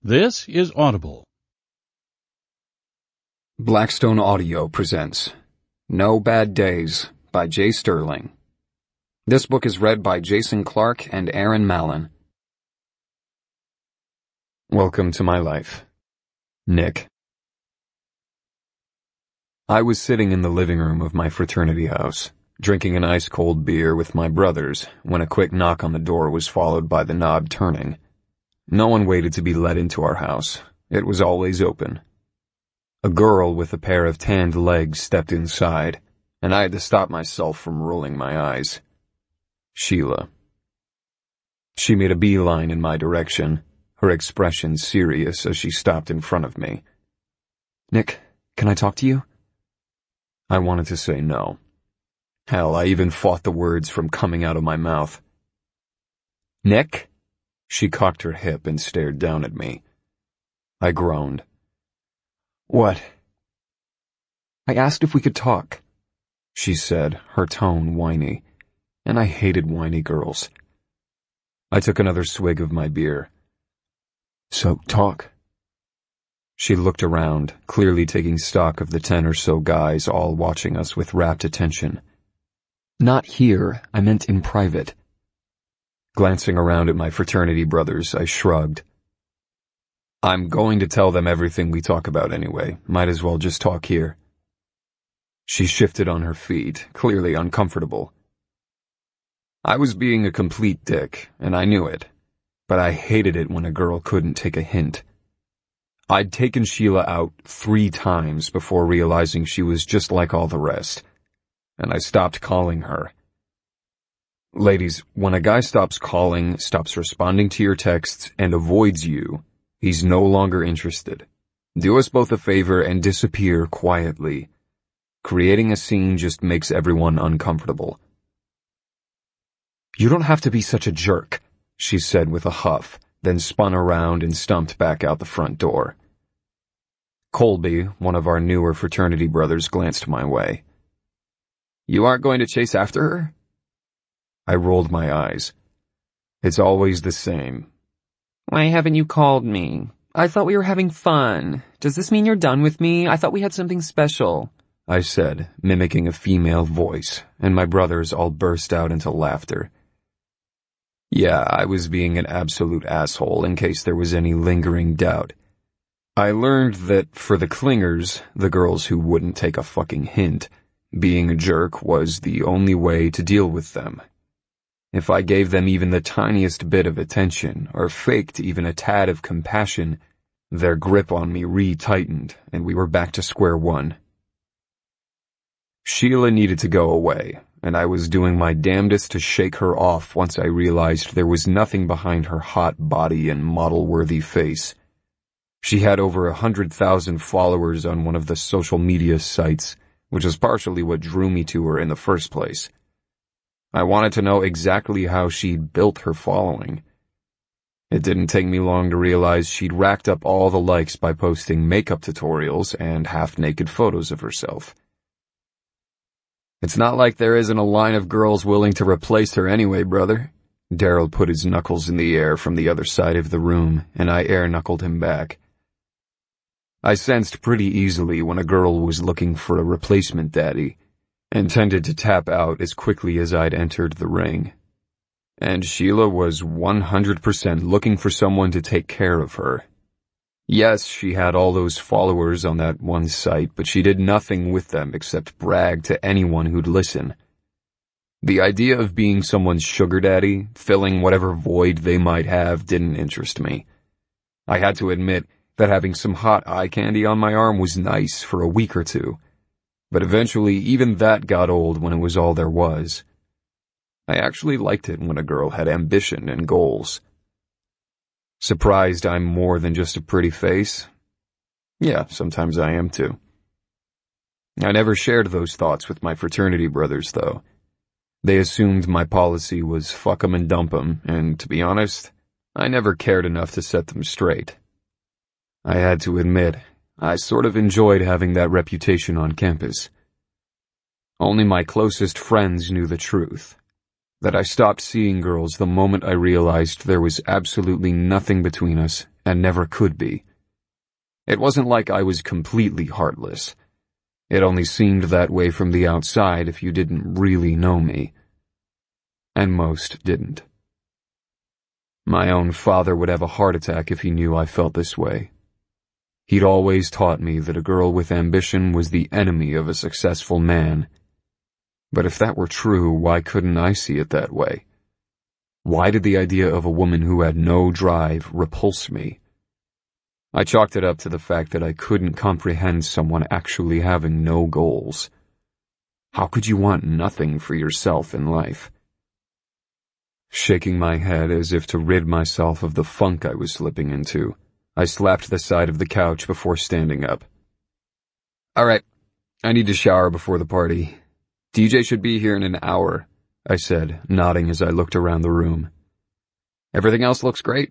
This is Audible. Blackstone Audio presents No Bad Days by Jay Sterling. This book is read by Jason Clark and Aaron Mallon. Welcome to my life. Nick. I was sitting in the living room of my fraternity house, drinking an ice-cold beer with my brothers, when a quick knock on the door was followed by the knob turning. No one waited to be let into our house. It was always open. A girl with a pair of tanned legs stepped inside, and I had to stop myself from rolling my eyes. Sheila. She made a beeline in my direction, her expression serious as she stopped in front of me. "Nick, can I talk to you?" I wanted to say no. Hell, I even fought the words from coming out of my mouth. "Nick?" She cocked her hip and stared down at me. I groaned. "What?" "I asked if we could talk," she said, her tone whiny, and I hated whiny girls. I took another swig of my beer. "So, talk." She looked around, clearly taking stock of the 10 or so guys all watching us with rapt attention. "Not here, I meant in private." Glancing around at my fraternity brothers, I shrugged. "I'm going to tell them everything we talk about anyway. Might as well just talk here." She shifted on her feet, clearly uncomfortable. I was being a complete dick, and I knew it, but I hated it when a girl couldn't take a hint. I'd taken Sheila out 3 times before realizing she was just like all the rest, and I stopped calling her. Ladies, when a guy stops calling, stops responding to your texts, and avoids you, he's no longer interested. Do us both a favor and disappear quietly. Creating a scene just makes everyone uncomfortable. "You don't have to be such a jerk," she said with a huff, then spun around and stumped back out the front door. Colby, one of our newer fraternity brothers, glanced my way. "You aren't going to chase after her?" I rolled my eyes. It's always the same. "Why haven't you called me? I thought we were having fun. Does this mean you're done with me? I thought we had something special," I said, mimicking a female voice, and my brothers all burst out into laughter. Yeah, I was being an absolute asshole in case there was any lingering doubt. I learned that for the clingers, the girls who wouldn't take a fucking hint, being a jerk was the only way to deal with them. If I gave them even the tiniest bit of attention, or faked even a tad of compassion, their grip on me re-tightened, and we were back to square one. Sheila needed to go away, and I was doing my damnedest to shake her off once I realized there was nothing behind her hot body and model-worthy face. She had over 100,000 followers on one of the social media sites, which is partially what drew me to her in the first place. I wanted to know exactly how she'd built her following. It didn't take me long to realize she'd racked up all the likes by posting makeup tutorials and half-naked photos of herself. "It's not like there isn't a line of girls willing to replace her anyway, brother." Daryl put his knuckles in the air from the other side of the room, and I air-knuckled him back. I sensed pretty easily when a girl was looking for a replacement daddy, and tended to tap out as quickly as I'd entered the ring. And Sheila was 100% looking for someone to take care of her. Yes, she had all those followers on that one site, but she did nothing with them except brag to anyone who'd listen. The idea of being someone's sugar daddy, filling whatever void they might have, didn't interest me. I had to admit that having some hot eye candy on my arm was nice for a week or two. But eventually, even that got old when it was all there was. I actually liked it when a girl had ambition and goals. Surprised I'm more than just a pretty face? Yeah, sometimes I am too. I never shared those thoughts with my fraternity brothers, though. They assumed my policy was fuck 'em and dump 'em, and to be honest, I never cared enough to set them straight. I had to admit, I sort of enjoyed having that reputation on campus. Only my closest friends knew the truth, that I stopped seeing girls the moment I realized there was absolutely nothing between us and never could be. It wasn't like I was completely heartless. It only seemed that way from the outside if you didn't really know me. And most didn't. My own father would have a heart attack if he knew I felt this way. He'd always taught me that a girl with ambition was the enemy of a successful man. But if that were true, why couldn't I see it that way? Why did the idea of a woman who had no drive repulse me? I chalked it up to the fact that I couldn't comprehend someone actually having no goals. How could you want nothing for yourself in life? Shaking my head as if to rid myself of the funk I was slipping into, I slapped the side of the couch before standing up. "All right, I need to shower before the party. DJ should be here in an hour," I said, nodding as I looked around the room. "Everything else looks great."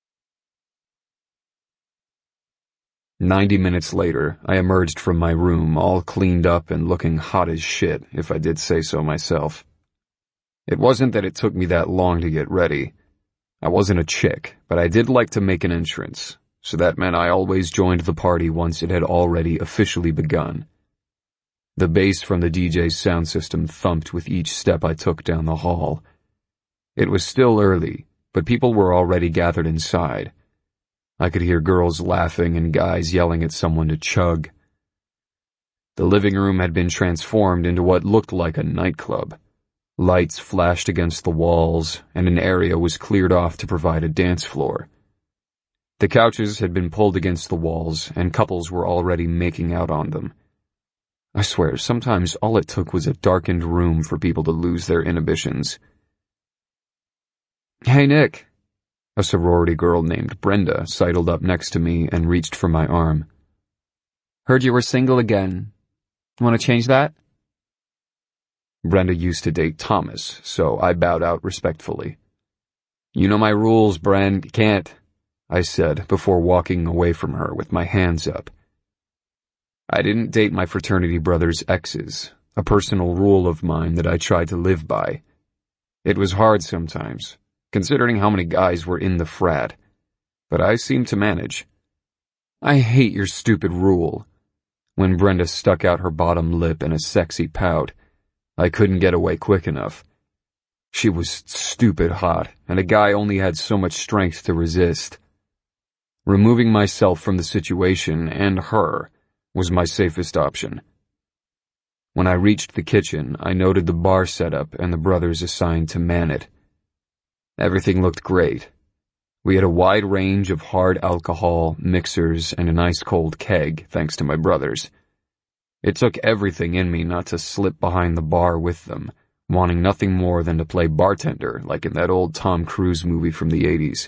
90 minutes later, I emerged from my room, all cleaned up and looking hot as shit, if I did say so myself. It wasn't that it took me that long to get ready. I wasn't a chick, but I did like to make an entrance, so that meant I always joined the party once it had already officially begun. The bass from the DJ's sound system thumped with each step I took down the hall. It was still early, but people were already gathered inside. I could hear girls laughing and guys yelling at someone to chug. The living room had been transformed into what looked like a nightclub. Lights flashed against the walls, and an area was cleared off to provide a dance floor. The couches had been pulled against the walls, and couples were already making out on them. I swear, sometimes all it took was a darkened room for people to lose their inhibitions. "Hey, Nick." A sorority girl named Brenda sidled up next to me and reached for my arm. "Heard you were single again. Want to change that?" Brenda used to date Thomas, so I bowed out respectfully. "You know my rules, Bren. Can't," I said before walking away from her with my hands up. I didn't date my fraternity brother's exes, a personal rule of mine that I tried to live by. It was hard sometimes, considering how many guys were in the frat, but I seemed to manage. "I hate your stupid rule." When Brenda stuck out her bottom lip in a sexy pout, I couldn't get away quick enough. She was stupid hot, and a guy only had so much strength to resist. Removing myself from the situation, and her, was my safest option. When I reached the kitchen, I noted the bar setup and the brothers assigned to man it. Everything looked great. We had a wide range of hard alcohol, mixers, and an ice-cold keg, thanks to my brothers. It took everything in me not to slip behind the bar with them, wanting nothing more than to play bartender like in that old Tom Cruise movie from the 80s.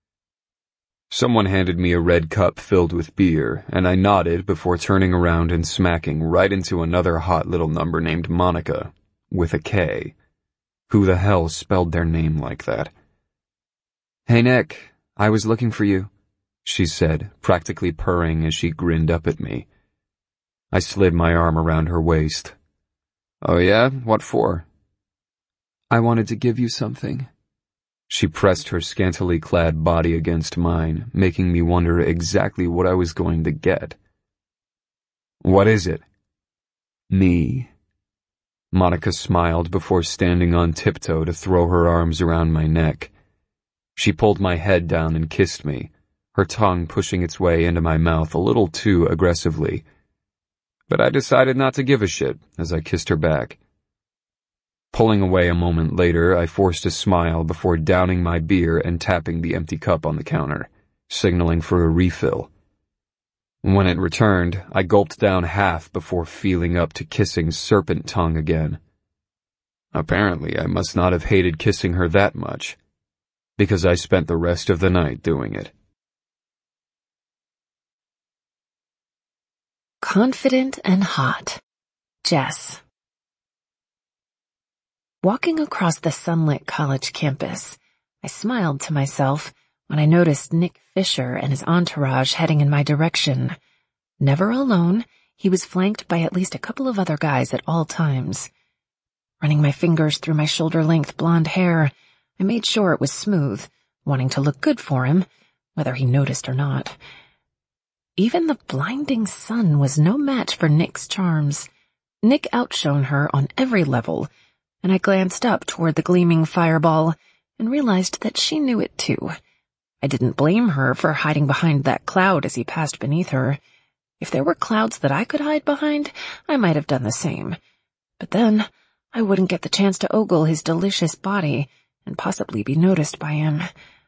Someone handed me a red cup filled with beer, and I nodded before turning around and smacking right into another hot little number named Monica, with a K. Who the hell spelled their name like that? "Hey, Nick, I was looking for you," she said, practically purring as she grinned up at me. I slid my arm around her waist. "Oh yeah? What for?" "I wanted to give you something." She pressed her scantily clad body against mine, making me wonder exactly what I was going to get. "What is it?" "Me." Monica smiled before standing on tiptoe to throw her arms around my neck. She pulled my head down and kissed me, her tongue pushing its way into my mouth a little too aggressively. But I decided not to give a shit as I kissed her back. Pulling away a moment later, I forced a smile before downing my beer and tapping the empty cup on the counter, signaling for a refill. When it returned, I gulped down half before feeling up to kissing serpent tongue again. Apparently, I must not have hated kissing her that much, because I spent the rest of the night doing it. Confident and hot. Jess. Walking across the sunlit college campus, I smiled to myself when I noticed Nick Fisher and his entourage heading in my direction. Never alone, he was flanked by at least a couple of other guys at all times. Running my fingers through my shoulder-length blonde hair, I made sure it was smooth, wanting to look good for him, whether he noticed or not. Even the blinding sun was no match for Nick's charms. Nick outshone her on every level, and I glanced up toward the gleaming fireball and realized that she knew it too. I didn't blame her for hiding behind that cloud as he passed beneath her. If there were clouds that I could hide behind, I might have done the same. But then, I wouldn't get the chance to ogle his delicious body and possibly be noticed by him.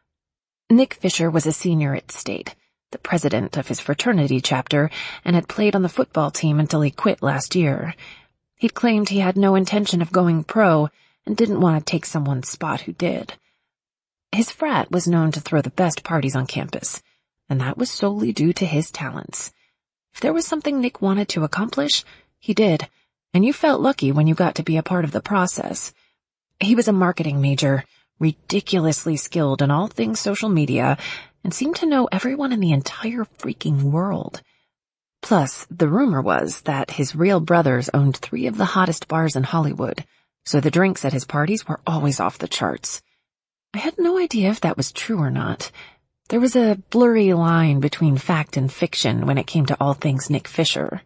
Nick Fisher was a senior at State, the president of his fraternity chapter, and had played on the football team until he quit last year. He'd claimed he had no intention of going pro and didn't want to take someone's spot who did. His frat was known to throw the best parties on campus, and that was solely due to his talents. If there was something Nick wanted to accomplish, he did, and you felt lucky when you got to be a part of the process. He was a marketing major, ridiculously skilled in all things social media, and seemed to know everyone in the entire freaking world. Plus, the rumor was that his real brothers owned 3 of the hottest bars in Hollywood, so the drinks at his parties were always off the charts. I had no idea if that was true or not. There was a blurry line between fact and fiction when it came to all things Nick Fisher.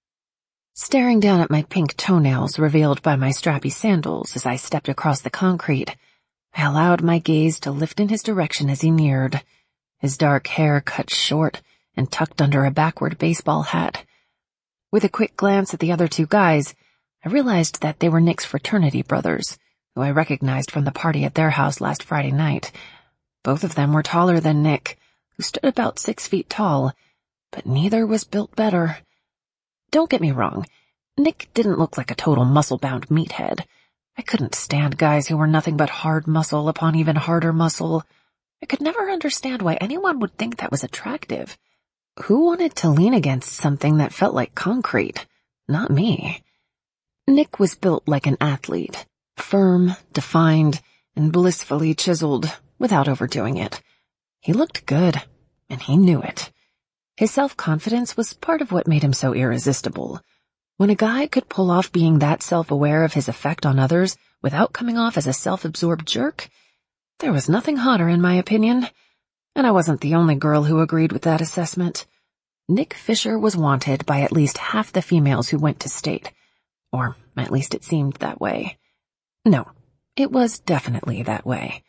Staring down at my pink toenails revealed by my strappy sandals as I stepped across the concrete, I allowed my gaze to lift in his direction as he neared, his dark hair cut short and tucked under a backward baseball hat. With a quick glance at the other 2 guys, I realized that they were Nick's fraternity brothers, who I recognized from the party at their house last Friday night. Both of them were taller than Nick, who stood about 6 feet tall, but neither was built better. Don't get me wrong, Nick didn't look like a total muscle-bound meathead. I couldn't stand guys who were nothing but hard muscle upon even harder muscle. I could never understand why anyone would think that was attractive. Who wanted to lean against something that felt like concrete? Not me. Nick was built like an athlete, firm, defined, and blissfully chiseled, without overdoing it. He looked good, and he knew it. His self-confidence was part of what made him so irresistible. When a guy could pull off being that self-aware of his effect on others without coming off as a self-absorbed jerk, there was nothing hotter in my opinion, and I wasn't the only girl who agreed with that assessment. Nick Fisher was wanted by at least half the females who went to State, or at least it seemed that way. No, it was definitely that way.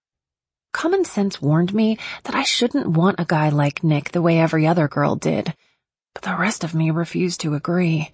Common sense warned me that I shouldn't want a guy like Nick the way every other girl did, but the rest of me refused to agree.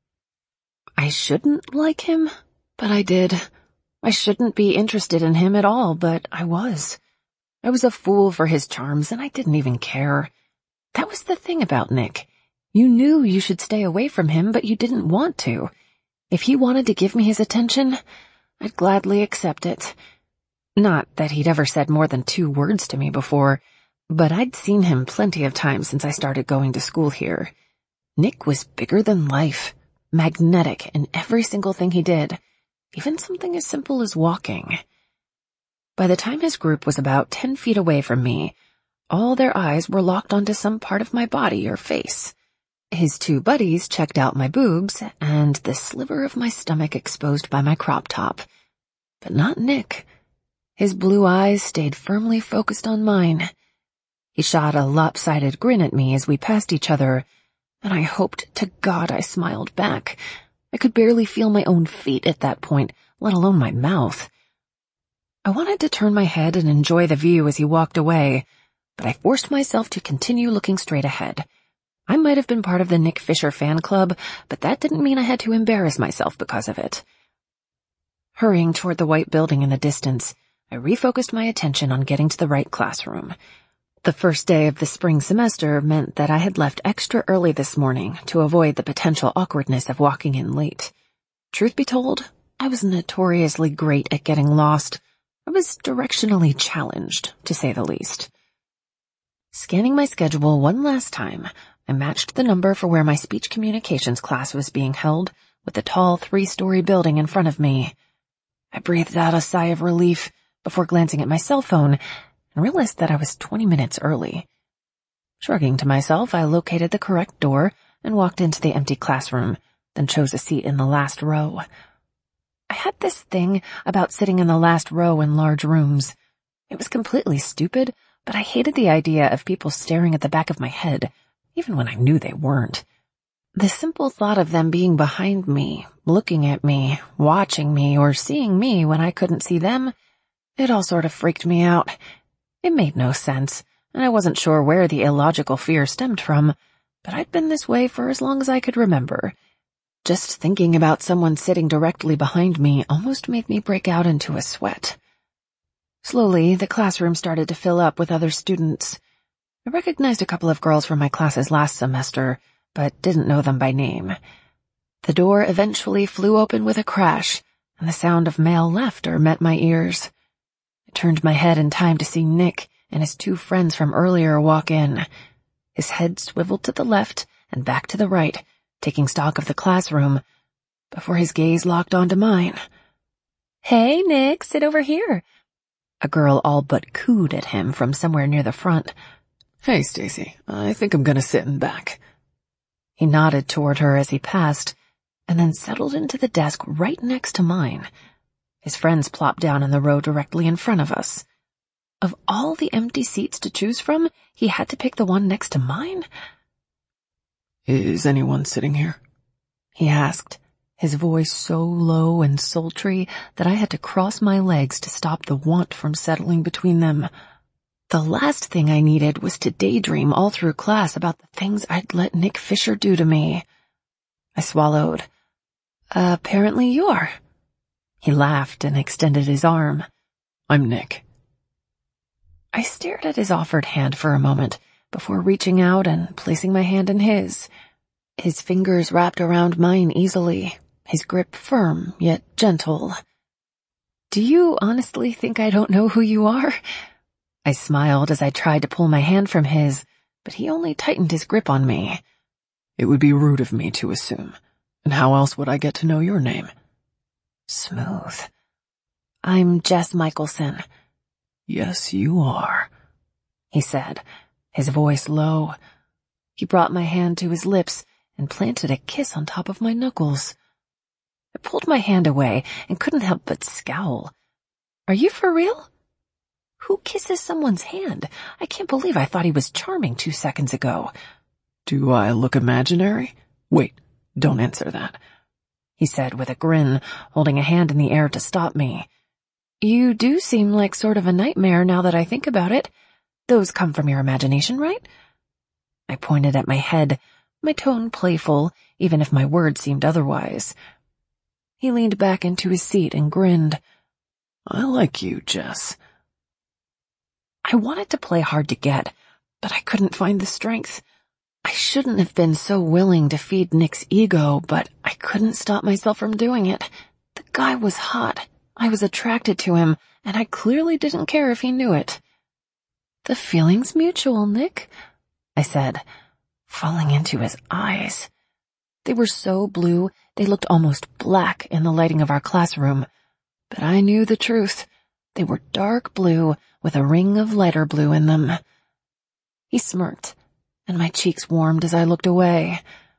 I shouldn't like him, but I did. I shouldn't be interested in him at all, but I was. I was a fool for his charms, and I didn't even care. That was the thing about Nick. You knew you should stay away from him, but you didn't want to. If he wanted to give me his attention, I'd gladly accept it. Not that he'd ever said more than 2 words to me before, but I'd seen him plenty of times since I started going to school here. Nick was bigger than life, magnetic in every single thing he did, even something as simple as walking. By the time his group was about 10 feet away from me, all their eyes were locked onto some part of my body or face. His 2 buddies checked out my boobs and the sliver of my stomach exposed by my crop top. But not Nick. His blue eyes stayed firmly focused on mine. He shot a lopsided grin at me as we passed each other, and I hoped to God I smiled back. I could barely feel my own feet at that point, let alone my mouth. I wanted to turn my head and enjoy the view as he walked away, but I forced myself to continue looking straight ahead. I might have been part of the Nick Fisher fan club, but that didn't mean I had to embarrass myself because of it. Hurrying toward the white building in the distance, I refocused my attention on getting to the right classroom. The first day of the spring semester meant that I had left extra early this morning to avoid the potential awkwardness of walking in late. Truth be told, I was notoriously great at getting lost. I was directionally challenged, to say the least. Scanning my schedule one last time, I matched the number for where my speech communications class was being held with the tall 3-story building in front of me. I breathed out a sigh of relief before glancing at my cell phone and realized that I was 20 minutes early. Shrugging to myself, I located the correct door and walked into the empty classroom, then chose a seat in the last row. I had this thing about sitting in the last row in large rooms. It was completely stupid, but I hated the idea of people staring at the back of my head, even when I knew they weren't. The simple thought of them being behind me, looking at me, watching me, or seeing me when I couldn't see them, it all sort of freaked me out. It made no sense, and I wasn't sure where the illogical fear stemmed from, but I'd been this way for as long as I could remember. Just thinking about someone sitting directly behind me almost made me break out into a sweat. Slowly, the classroom started to fill up with other students. I recognized a couple of girls from my classes last semester, but didn't know them by name. The door eventually flew open with a crash, and the sound of male laughter met my ears. I turned my head in time to see Nick and his two friends from earlier walk in. His head swiveled to the left and back to the right, taking stock of the classroom, before his gaze locked onto mine. "Hey, Nick, sit over here." A girl all but cooed at him from somewhere near the front. "Hey, Stacy, I think I'm gonna sit in back." He nodded toward her as he passed, and then settled into the desk right next to mine. His friends plopped down in the row directly in front of us. Of all the empty seats to choose from, he had to pick the one next to mine? "Is anyone sitting here?" he asked, his voice so low and sultry that I had to cross my legs to stop the want from settling between them. The last thing I needed was to daydream all through class about the things I'd let Nick Fisher do to me. I swallowed. "Apparently you are." He laughed and extended his arm. "I'm Nick." I stared at his offered hand for a moment before reaching out and placing my hand in his. His fingers wrapped around mine easily, his grip firm yet gentle. "Do you honestly think I don't know who you are?" I smiled as I tried to pull my hand from his, but he only tightened his grip on me. "It would be rude of me to assume. And how else would I get to know your name?" Smooth. "I'm Jess Michelson." "Yes, you are," he said, his voice low. He brought my hand to his lips and planted a kiss on top of my knuckles. I pulled my hand away and couldn't help but scowl. "Are you for real?" Who kisses someone's hand? I can't believe I thought he was charming 2 seconds ago. "Do I look imaginary? Wait, don't answer that," he said with a grin, holding a hand in the air to stop me. "You do seem like sort of a nightmare now that I think about it. Those come from your imagination, right?" I pointed at my head, my tone playful, even if my words seemed otherwise. He leaned back into his seat and grinned. "I like you, Jess." I wanted to play hard to get, but I couldn't find the strength. I shouldn't have been so willing to feed Nick's ego, but I couldn't stop myself from doing it. The guy was hot. I was attracted to him, and I clearly didn't care if he knew it. "The feeling's mutual, Nick," I said, falling into his eyes. They were so blue, they looked almost black in the lighting of our classroom. But I knew the truth. They were dark blue with a ring of lighter blue in them. He smirked, and my cheeks warmed as I looked away.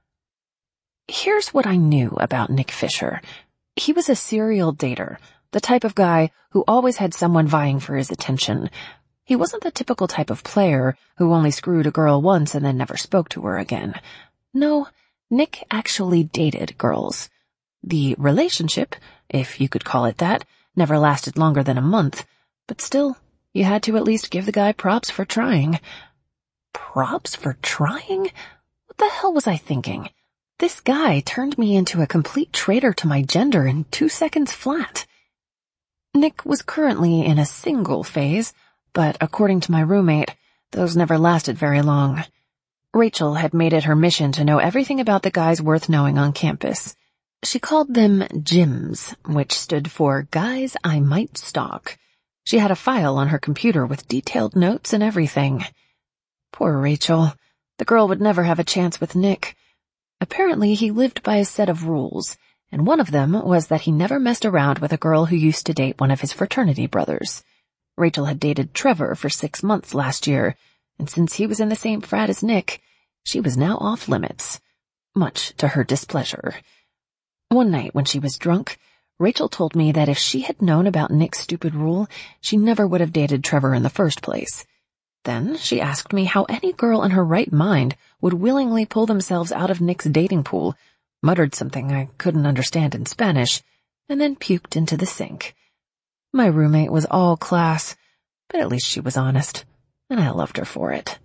Here's what I knew about Nick Fisher. He was a serial dater, the type of guy who always had someone vying for his attention. He wasn't the typical type of player who only screwed a girl once and then never spoke to her again. No, Nick actually dated girls. The relationship, if you could call it that, never lasted longer than a month, but still, you had to at least give the guy props for trying. Props for trying? What the hell was I thinking? This guy turned me into a complete traitor to my gender in 2 seconds flat. Nick was currently in a single phase, but according to my roommate, those never lasted very long. Rachel had made it her mission to know everything about the guys worth knowing on campus. She called them GYMS, which stood for Guys I Might Stalk. She had a file on her computer with detailed notes and everything. Poor Rachel. The girl would never have a chance with Nick. Apparently, he lived by a set of rules, and one of them was that he never messed around with a girl who used to date one of his fraternity brothers. Rachel had dated Trevor for 6 months last year, and since he was in the same frat as Nick, she was now off limits, much to her displeasure. One night when she was drunk, Rachel told me that if she had known about Nick's stupid rule, she never would have dated Trevor in the first place. Then she asked me how any girl in her right mind would willingly pull themselves out of Nick's dating pool, muttered something I couldn't understand in Spanish, and then puked into the sink. My roommate was all class, but at least she was honest, and I loved her for it.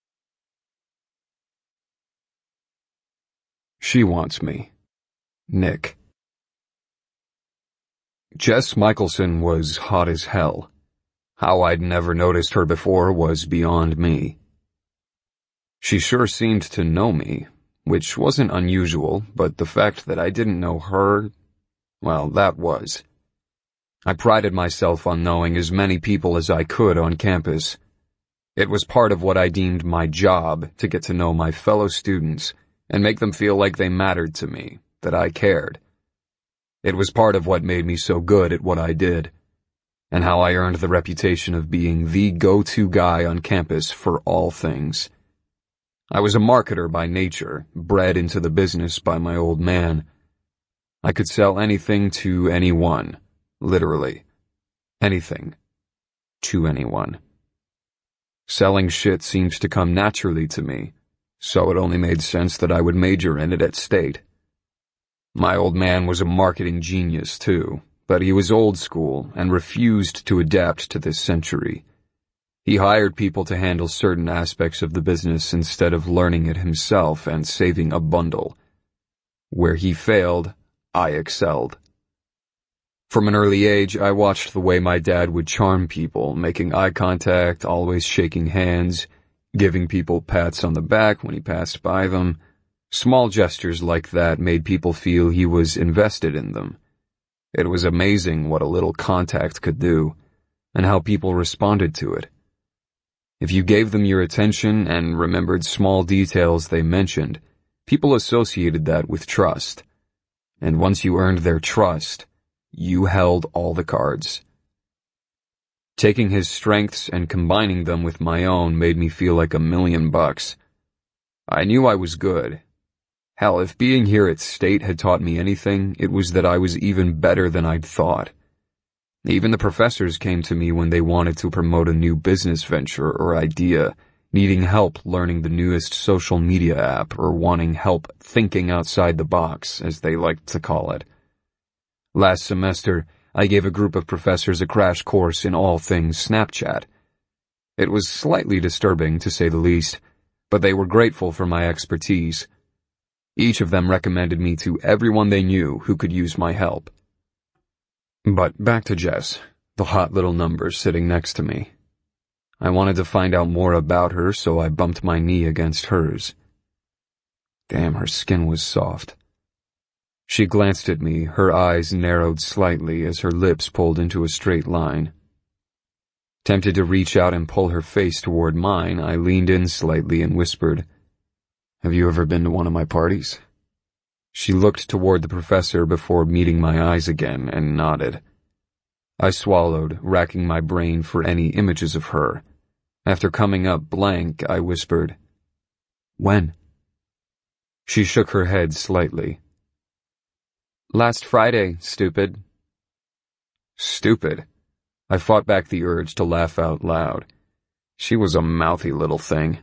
She wants me. Nick. Jess Michelson was hot as hell. How I'd never noticed her before was beyond me. She sure seemed to know me, which wasn't unusual, but the fact that I didn't know her, well, that was. I prided myself on knowing as many people as I could on campus. It was part of what I deemed my job to get to know my fellow students and make them feel like they mattered to me, that I cared. It was part of what made me so good at what I did, and how I earned the reputation of being the go-to guy on campus for all things. I was a marketer by nature, bred into the business by my old man. I could sell anything to anyone, literally. Anything. To anyone. Selling shit seems to come naturally to me, so it only made sense that I would major in it at State. My old man was a marketing genius too, but he was old school and refused to adapt to this century. He hired people to handle certain aspects of the business instead of learning it himself and saving a bundle. Where he failed, I excelled. From an early age, I watched the way my dad would charm people, making eye contact, always shaking hands, giving people pats on the back when he passed by them. Small gestures like that made people feel he was invested in them. It was amazing what a little contact could do, and how people responded to it. If you gave them your attention and remembered small details they mentioned, people associated that with trust. And once you earned their trust, you held all the cards. Taking his strengths and combining them with my own made me feel like $1,000,000. I knew I was good. Hell, if being here at State had taught me anything, it was that I was even better than I'd thought. Even the professors came to me when they wanted to promote a new business venture or idea, needing help learning the newest social media app or wanting help thinking outside the box, as they liked to call it. Last semester, I gave a group of professors a crash course in all things Snapchat. It was slightly disturbing, to say the least, but they were grateful for my expertise. Each of them recommended me to everyone they knew who could use my help. But back to Jess, the hot little number sitting next to me. I wanted to find out more about her, so I bumped my knee against hers. Damn, her skin was soft. She glanced at me, her eyes narrowed slightly as her lips pulled into a straight line. Tempted to reach out and pull her face toward mine, I leaned in slightly and whispered, "Have you ever been to one of my parties?" She looked toward the professor before meeting my eyes again and nodded. I swallowed, racking my brain for any images of her. After coming up blank, I whispered, "When?" She shook her head slightly. "Last Friday, stupid." Stupid? I fought back the urge to laugh out loud. She was a mouthy little thing.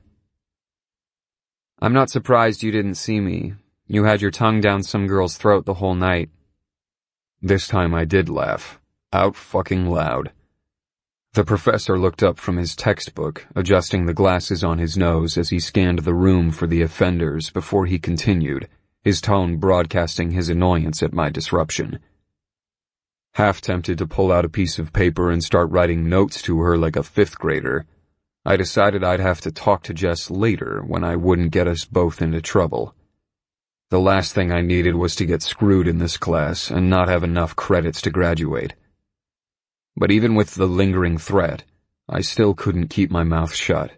"I'm not surprised you didn't see me. You had your tongue down some girl's throat the whole night." This time I did laugh, out fucking loud. The professor looked up from his textbook, adjusting the glasses on his nose as he scanned the room for the offenders before he continued, his tone broadcasting his annoyance at my disruption. Half tempted to pull out a piece of paper and start writing notes to her like a fifth grader, I decided I'd have to talk to Jess later when I wouldn't get us both into trouble. The last thing I needed was to get screwed in this class and not have enough credits to graduate. But even with the lingering threat, I still couldn't keep my mouth shut.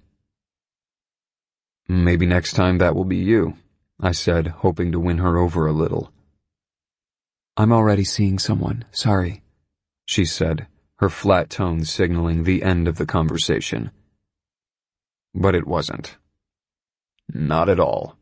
"Maybe next time that will be you," I said, hoping to win her over a little. "I'm already seeing someone, sorry," she said, her flat tone signaling the end of the conversation. But it wasn't. Not at all.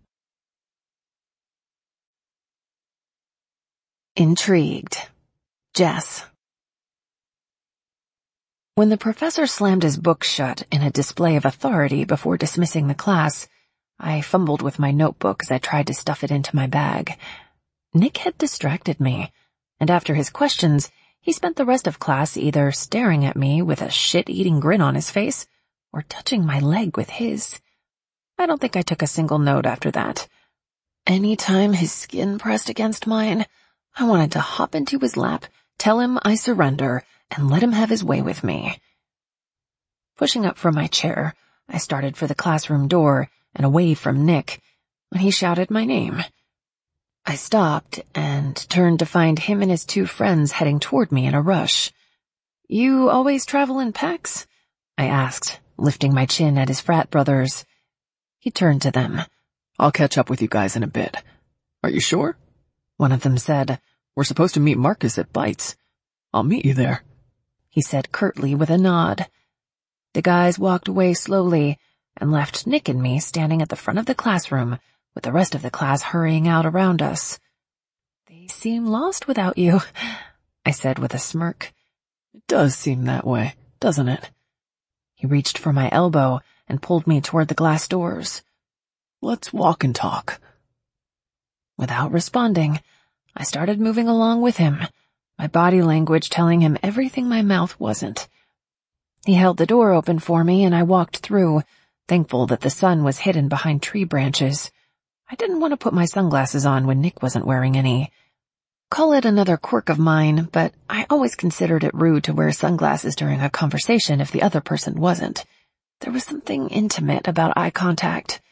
Intrigued. Jess. When the professor slammed his book shut in a display of authority before dismissing the class, I fumbled with my notebook as I tried to stuff it into my bag. Nick had distracted me, and after his questions, he spent the rest of class either staring at me with a shit-eating grin on his face or touching my leg with his. I don't think I took a single note after that. Anytime his skin pressed against mine, I wanted to hop into his lap, tell him I surrender, and let him have his way with me. Pushing up from my chair, I started for the classroom door and away from Nick when he shouted my name. I stopped and turned to find him and his two friends heading toward me in a rush. "You always travel in packs?" I asked, lifting my chin at his frat brothers. He turned to them. "I'll catch up with you guys in a bit." "Are you sure?" one of them said. "We're supposed to meet Marcus at Bites. I'll meet you there," he said curtly with a nod. The guys walked away slowly and left Nick and me standing at the front of the classroom with the rest of the class hurrying out around us. "They seem lost without you," I said with a smirk. "It does seem that way, doesn't it?" He reached for my elbow and pulled me toward the glass doors. "Let's walk and talk." Without responding, I started moving along with him, my body language telling him everything my mouth wasn't. He held the door open for me and I walked through, thankful that the sun was hidden behind tree branches. I didn't want to put my sunglasses on when Nick wasn't wearing any. Call it another quirk of mine, but I always considered it rude to wear sunglasses during a conversation if the other person wasn't. There was something intimate about eye contact.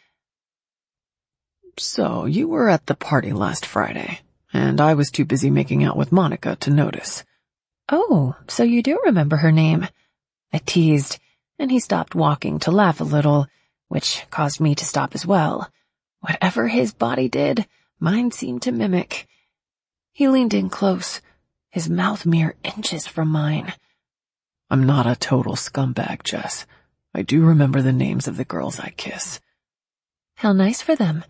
"So, you were at the party last Friday, and I was too busy making out with Monica to notice." "Oh, so you do remember her name," I teased, and he stopped walking to laugh a little, which caused me to stop as well. Whatever his body did, mine seemed to mimic. He leaned in close, his mouth mere inches from mine. "I'm not a total scumbag, Jess. I do remember the names of the girls I kiss." "How nice for them,"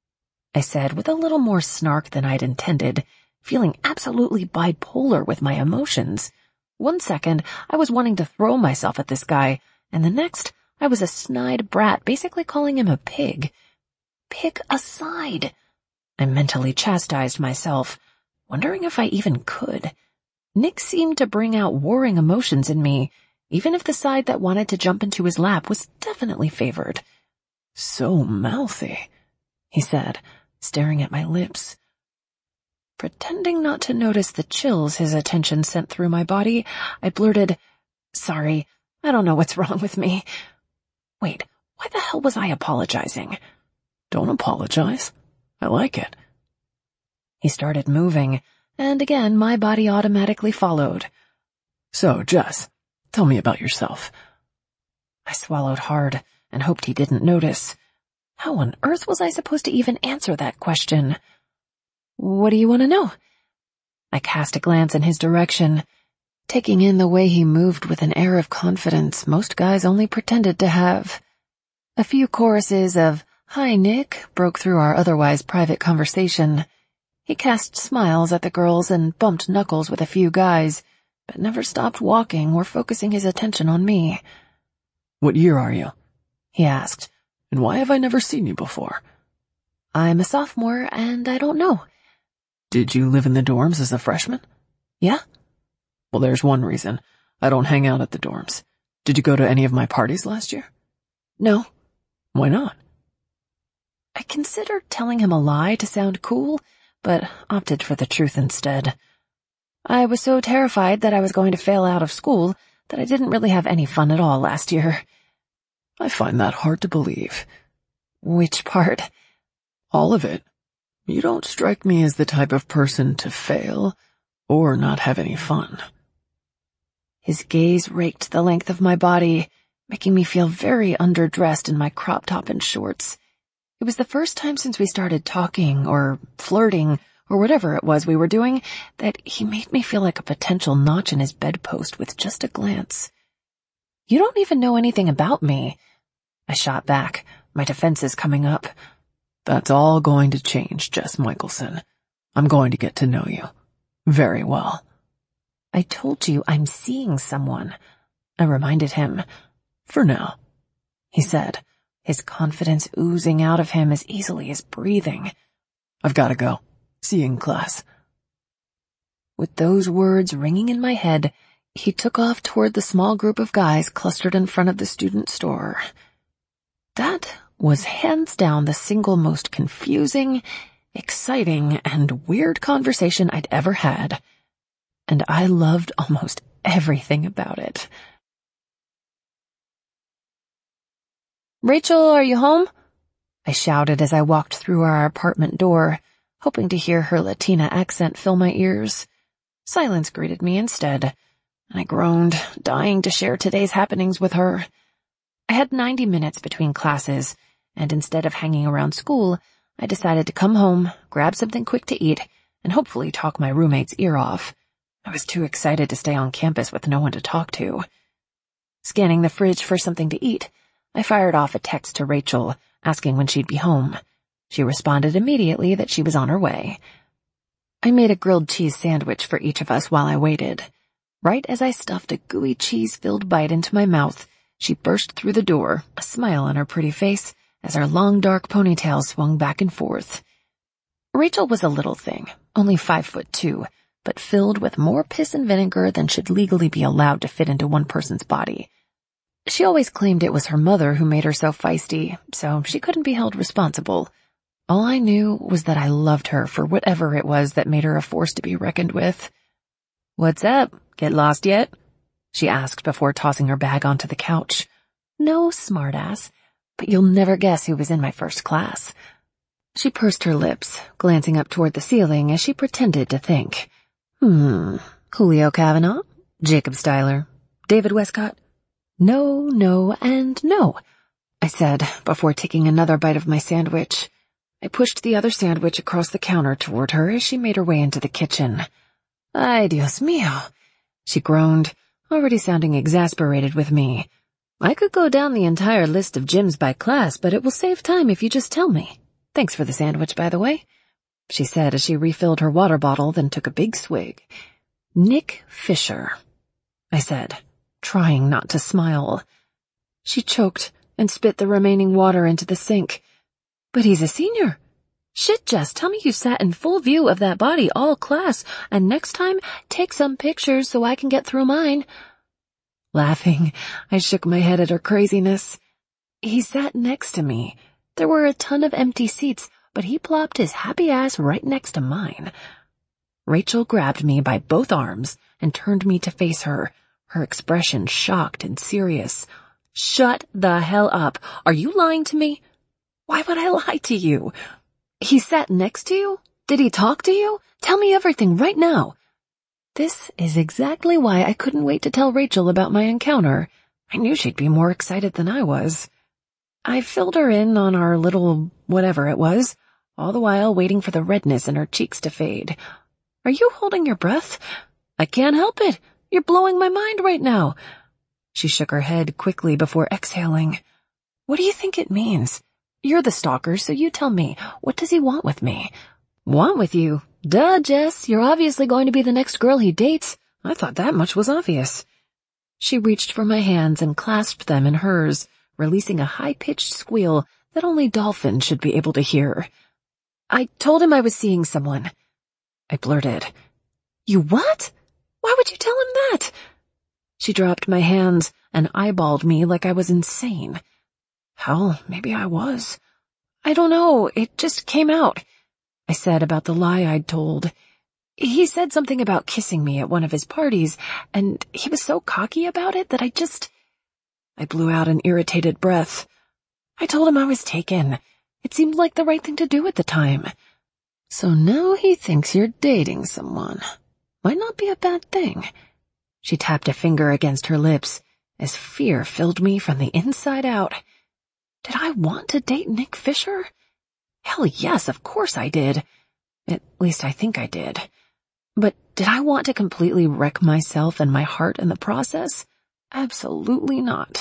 I said with a little more snark than I'd intended, feeling absolutely bipolar with my emotions. One second, I was wanting to throw myself at this guy, and the next, I was a snide brat basically calling him a pig. Pick a side. I mentally chastised myself, wondering if I even could. Nick seemed to bring out warring emotions in me, even if the side that wanted to jump into his lap was definitely favored. "So mouthy," he said, staring at my lips. Pretending not to notice the chills his attention sent through my body, I blurted, "Sorry, I don't know what's wrong with me." Wait, why the hell was I apologizing? "Don't apologize. I like it." He started moving, and again my body automatically followed. "So, Jess, tell me about yourself." I swallowed hard and hoped he didn't notice. How on earth was I supposed to even answer that question? "What do you want to know?" I cast a glance in his direction, taking in the way he moved with an air of confidence most guys only pretended to have. A few choruses of "Hi, Nick" broke through our otherwise private conversation. He cast smiles at the girls and bumped knuckles with a few guys, but never stopped walking or focusing his attention on me. "What year are you?" he asked. "And why have I never seen you before?" "I'm a sophomore, and I don't know." "Did you live in the dorms as a freshman?" "Yeah." "Well, there's one reason. I don't hang out at the dorms. Did you go to any of my parties last year?" "No." "Why not?" I considered telling him a lie to sound cool, but opted for the truth instead. I was so terrified that I was going to fail out of school that I didn't really have any fun at all last year. "I find that hard to believe." "Which part?" "All of it. You don't strike me as the type of person to fail or not have any fun." His gaze raked the length of my body, making me feel very underdressed in my crop top and shorts. It was the first time since we started talking or flirting or whatever it was we were doing that he made me feel like a potential notch in his bedpost with just a glance. "You don't even know anything about me," I shot back, my defenses coming up. "That's all going to change, Jess Michelson. I'm going to get to know you very well." "I told you I'm seeing someone." I reminded him. For now, he said, his confidence oozing out of him as easily as breathing. I've got to go. See you in class. With those words ringing in my head, he took off toward the small group of guys clustered in front of the student store. That was hands down the single most confusing, exciting, and weird conversation I'd ever had, and I loved almost everything about it. "Rachel, are you home?" I shouted as I walked through our apartment door, hoping to hear her Latina accent fill my ears. Silence greeted me instead, and I groaned, dying to share today's happenings with her. I had 90 minutes between classes, and instead of hanging around school, I decided to come home, grab something quick to eat, and hopefully talk my roommate's ear off. I was too excited to stay on campus with no one to talk to. Scanning the fridge for something to eat, I fired off a text to Rachel, asking when she'd be home. She responded immediately that she was on her way. I made a grilled cheese sandwich for each of us while I waited. Right as I stuffed a gooey cheese-filled bite into my mouth, she burst through the door, a smile on her pretty face, as her long dark ponytail swung back and forth. Rachel was a little thing, only 5'2", but filled with more piss and vinegar than should legally be allowed to fit into one person's body. She always claimed it was her mother who made her so feisty, so she couldn't be held responsible. All I knew was that I loved her for whatever it was that made her a force to be reckoned with. "What's up? Get lost yet?" she asked before tossing her bag onto the couch. "No, smartass, but you'll never guess who was in my first class." She pursed her lips, glancing up toward the ceiling as she pretended to think. Julio Kavanaugh? Jacob Styler? David Westcott? No, and no, I said before taking another bite of my sandwich. I pushed the other sandwich across the counter toward her as she made her way into the kitchen. "Ay, Dios mío," she groaned, already sounding exasperated with me. "I could go down the entire list of gyms by class, but it will save time if you just tell me. Thanks for the sandwich, by the way," she said as she refilled her water bottle, then took a big swig. "Nick Fisher," I said, trying not to smile. She choked and spit the remaining water into the sink. "But he's a senior. Shit, Jess, tell me you sat in full view of that body all class, and next time, take some pictures so I can get through mine." Laughing, I shook my head at her craziness. "He sat next to me. There were a ton of empty seats, but he plopped his happy ass right next to mine." Rachel grabbed me by both arms and turned me to face her, her expression shocked and serious. "Shut the hell up. Are you lying to me?" "Why would I lie to you?" "He sat next to you? Did he talk to you? Tell me everything right now." This is exactly why I couldn't wait to tell Rachel about my encounter. I knew she'd be more excited than I was. I filled her in on our little whatever it was, all the while waiting for the redness in her cheeks to fade. "Are you holding your breath? I can't help it. You're blowing my mind right now." She shook her head quickly before exhaling. "What do you think it means? You're the stalker, so you tell me. What does he want with me?" "Want with you? Duh, Jess, you're obviously going to be the next girl he dates. I thought that much was obvious." She reached for my hands and clasped them in hers, releasing a high-pitched squeal that only dolphins should be able to hear. "I told him I was seeing someone," I blurted. "You what? Why would you tell him that?" She dropped my hands and eyeballed me like I was insane. Hell, maybe I was. "I don't know, it just came out," I said about the lie I'd told. "He said something about kissing me at one of his parties, and he was so cocky about it that I blew out an irritated breath. I told him I was taken. It seemed like the right thing to do at the time." "So now he thinks you're dating someone. Might not be a bad thing." She tapped a finger against her lips as fear filled me from the inside out. Did I want to date Nick Fisher? Hell yes, of course I did. At least I think I did. But did I want to completely wreck myself and my heart in the process? Absolutely not.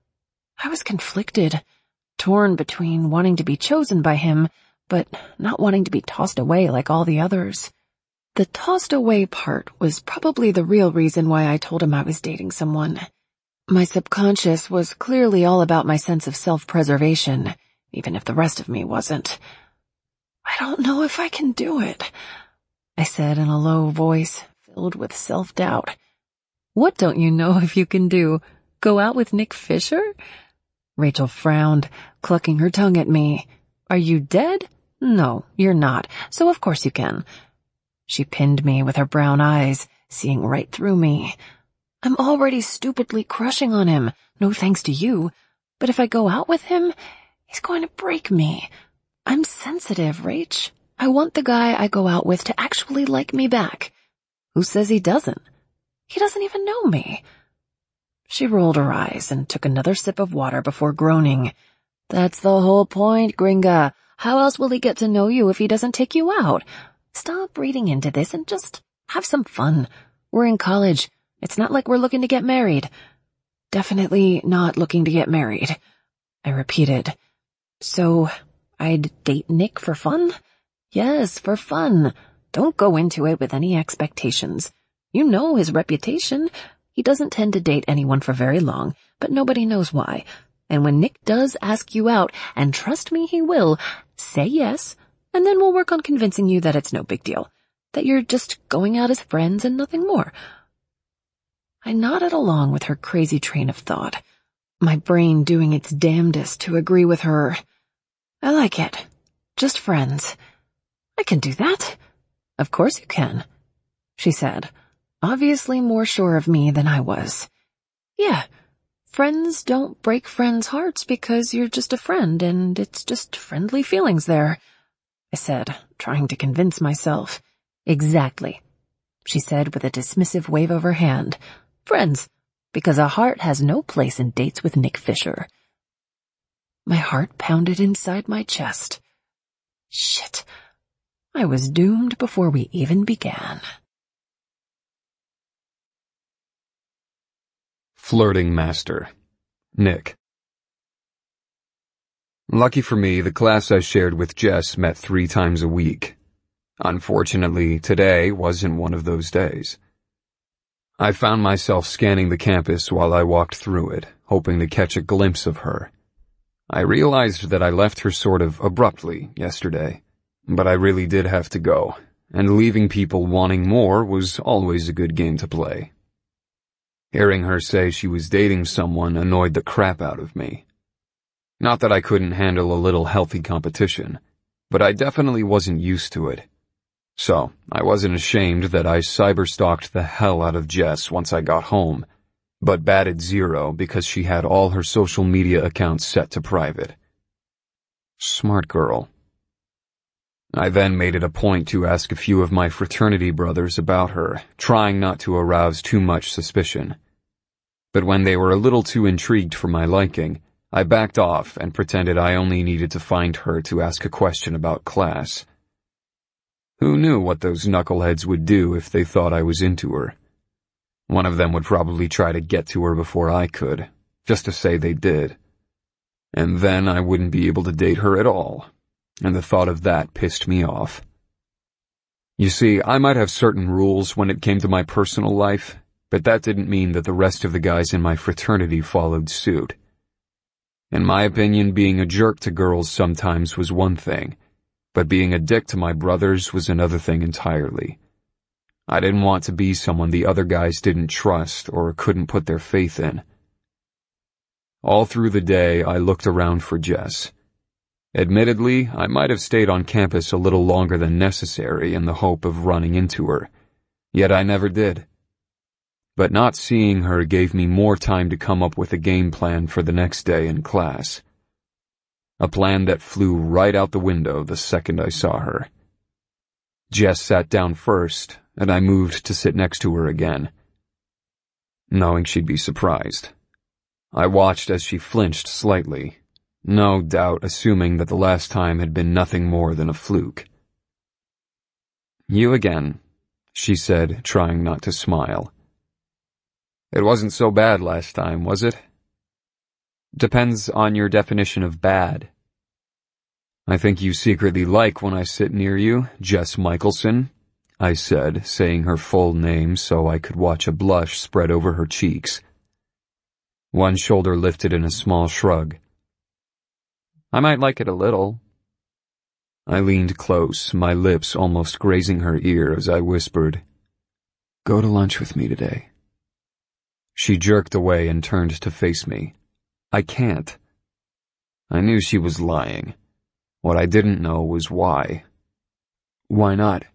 I was conflicted, torn between wanting to be chosen by him, but not wanting to be tossed away like all the others. The tossed away part was probably the real reason why I told him I was dating someone. My subconscious was clearly all about my sense of self-preservation, even if the rest of me wasn't. "I don't know if I can do it," I said in a low voice filled with self-doubt. "What don't you know if you can do? Go out with Nick Fisher?" Rachel frowned, clucking her tongue at me. "Are you dead? No, you're not, so of course you can." She pinned me with her brown eyes, seeing right through me. "I'm already stupidly crushing on him, no thanks to you. But if I go out with him, he's going to break me. I'm sensitive, Rach. I want the guy I go out with to actually like me back. Who says he doesn't? He doesn't even know me." She rolled her eyes and took another sip of water before groaning. "That's the whole point, Gringa. How else will he get to know you if he doesn't take you out? Stop reading into this and just have some fun. We're in college. It's not like we're looking to get married." "Definitely not looking to get married," I repeated. "So I'd date Nick for fun?" "Yes, for fun. Don't go into it with any expectations. You know his reputation. He doesn't tend to date anyone for very long, but nobody knows why. And when Nick does ask you out, and trust me he will, say yes, and then we'll work on convincing you that it's no big deal, that you're just going out as friends and nothing more." I nodded along with her crazy train of thought, my brain doing its damnedest to agree with her. "I like it. Just friends. I can do that." "Of course you can," she said, obviously more sure of me than I was. "Yeah, friends don't break friends' hearts because you're just a friend and it's just friendly feelings there," I said, trying to convince myself. "Exactly," she said with a dismissive wave of her hand. "Friends, because a heart has no place in dates with Nick Fisher." My heart pounded inside my chest. Shit, I was doomed before we even began. Flirting Master, Nick. Lucky for me, the class I shared with Jess met 3 times a week. Unfortunately, today wasn't one of those days. I found myself scanning the campus while I walked through it, hoping to catch a glimpse of her. I realized that I left her sort of abruptly yesterday, but I really did have to go, and leaving people wanting more was always a good game to play. Hearing her say she was dating someone annoyed the crap out of me. Not that I couldn't handle a little healthy competition, but I definitely wasn't used to it. So, I wasn't ashamed that I cyberstalked the hell out of Jess once I got home, but batted 0 because she had all her social media accounts set to private. Smart girl. I then made it a point to ask a few of my fraternity brothers about her, trying not to arouse too much suspicion. But when they were a little too intrigued for my liking, I backed off and pretended I only needed to find her to ask a question about class. Who knew what those knuckleheads would do if they thought I was into her? One of them would probably try to get to her before I could, just to say they did. And then I wouldn't be able to date her at all, and the thought of that pissed me off. You see, I might have certain rules when it came to my personal life, but that didn't mean that the rest of the guys in my fraternity followed suit. In my opinion, being a jerk to girls sometimes was one thing, but being a dick to my brothers was another thing entirely. I didn't want to be someone the other guys didn't trust or couldn't put their faith in. All through the day, I looked around for Jess. Admittedly, I might have stayed on campus a little longer than necessary in the hope of running into her, yet I never did. But not seeing her gave me more time to come up with a game plan for the next day in class. A plan that flew right out the window the second I saw her. Jess sat down first, and I moved to sit next to her again, knowing she'd be surprised. I watched as she flinched slightly, no doubt assuming that the last time had been nothing more than a fluke. "You again," she said, trying not to smile. "It wasn't so bad last time, was it?" "Depends on your definition of bad." "I think you secretly like when I sit near you, Jess Michelson," I said, saying her full name so I could watch a blush spread over her cheeks. One shoulder lifted in a small shrug. I might like it a little. I leaned close, my lips almost grazing her ear as I whispered, Go to lunch with me today. She jerked away and turned to face me. I can't. I knew she was lying. What I didn't know was why. Why not?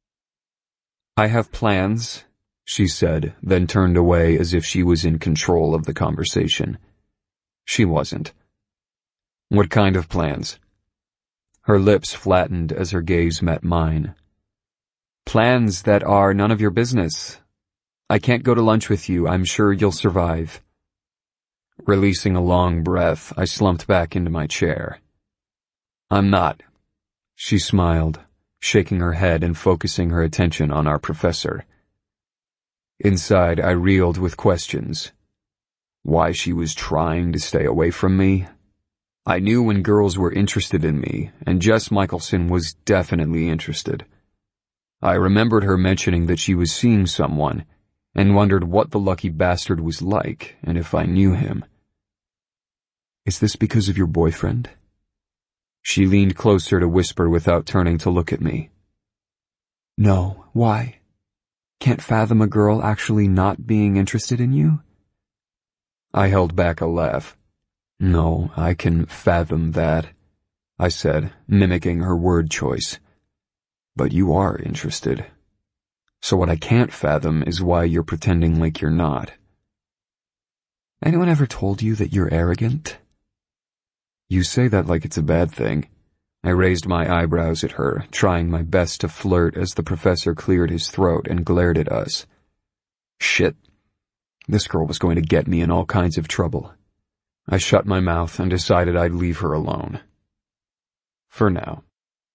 I have plans, she said, then turned away as if she was in control of the conversation. She wasn't. What kind of plans? Her lips flattened as her gaze met mine. Plans that are none of your business. I can't go to lunch with you. I'm sure you'll survive. Releasing a long breath, I slumped back into my chair. I'm not. She smiled, shaking her head and focusing her attention on our professor. Inside, I reeled with questions. Why she was trying to stay away from me? I knew when girls were interested in me, and Jess Michelson was definitely interested. I remembered her mentioning that she was seeing someone, and wondered what the lucky bastard was like, and if I knew him. Is this because of your boyfriend? She leaned closer to whisper without turning to look at me. No, why? Can't fathom a girl actually not being interested in you? I held back a laugh. No, I can fathom that, I said, mimicking her word choice. But you are interested. So what I can't fathom is why you're pretending like you're not. Anyone ever told you that you're arrogant? You say that like it's a bad thing. I raised my eyebrows at her, trying my best to flirt as the professor cleared his throat and glared at us. Shit. This girl was going to get me in all kinds of trouble. I shut my mouth and decided I'd leave her alone. For now.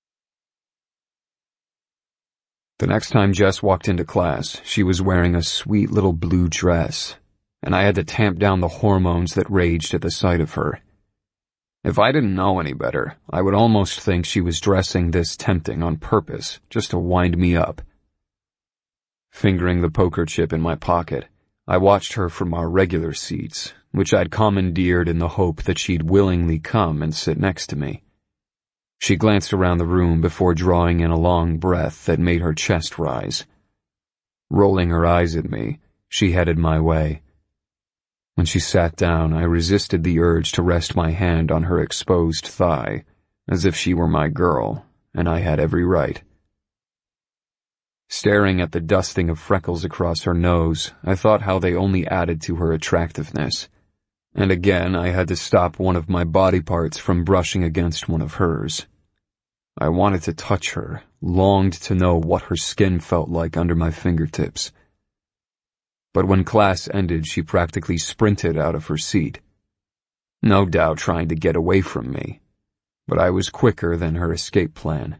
The next time Jess walked into class, she was wearing a sweet little blue dress, and I had to tamp down the hormones that raged at the sight of her. If I didn't know any better, I would almost think she was dressing this tempting on purpose, just to wind me up. Fingering the poker chip in my pocket, I watched her from our regular seats, which I'd commandeered in the hope that she'd willingly come and sit next to me. She glanced around the room before drawing in a long breath that made her chest rise. Rolling her eyes at me, she headed my way. When she sat down, I resisted the urge to rest my hand on her exposed thigh, as if she were my girl, and I had every right. Staring at the dusting of freckles across her nose, I thought how they only added to her attractiveness. And again, I had to stop one of my body parts from brushing against one of hers. I wanted to touch her, longed to know what her skin felt like under my fingertips. But when class ended, she practically sprinted out of her seat. No doubt trying to get away from me, but I was quicker than her escape plan.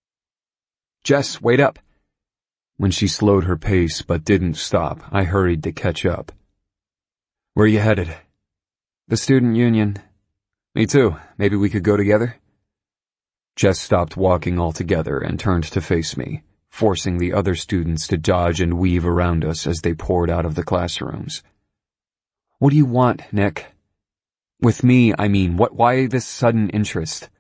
Jess, wait up! When she slowed her pace but didn't stop, I hurried to catch up. Where are you headed? The student union. Me too. Maybe we could go together? Jess stopped walking altogether and turned to face me, forcing the other students to dodge and weave around us as they poured out of the classrooms. What do you want, Nick? With me, I mean, why this sudden interest?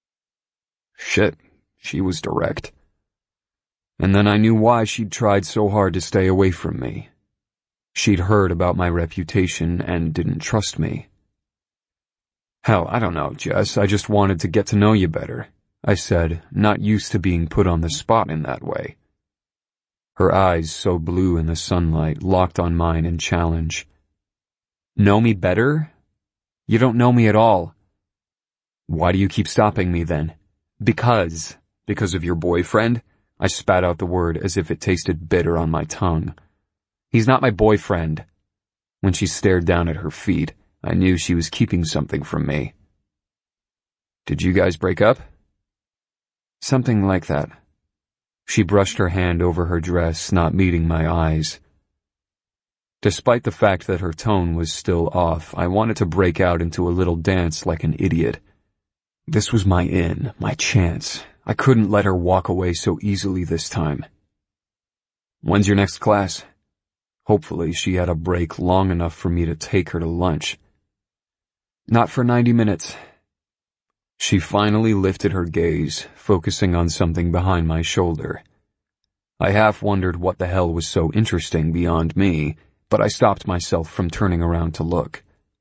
Shit, she was direct. And then I knew why she'd tried so hard to stay away from me. She'd heard about my reputation and didn't trust me. Hell, I don't know, Jess, I just wanted to get to know you better, I said, not used to being put on the spot in that way. Her eyes, so blue in the sunlight, locked on mine in challenge. Know me better? You don't know me at all. Why do you keep stopping me then? Because of your boyfriend? I spat out the word as if it tasted bitter on my tongue. He's not my boyfriend. When she stared down at her feet, I knew she was keeping something from me. Did you guys break up? Something like that. She brushed her hand over her dress, not meeting my eyes. Despite the fact that her tone was still off, I wanted to break out into a little dance like an idiot. This was my in, my chance. I couldn't let her walk away so easily this time. When's your next class? Hopefully she had a break long enough for me to take her to lunch. Not for 90 minutes. She finally lifted her gaze, focusing on something behind my shoulder. I half wondered what the hell was so interesting beyond me, but I stopped myself from turning around to look.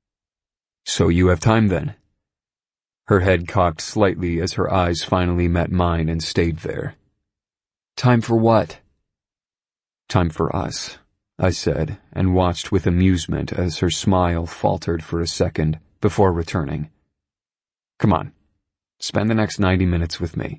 So you have time then? Her head cocked slightly as her eyes finally met mine and stayed there. Time for what? Time for us, I said, and watched with amusement as her smile faltered for a second before returning. Come on, spend the next 90 minutes with me.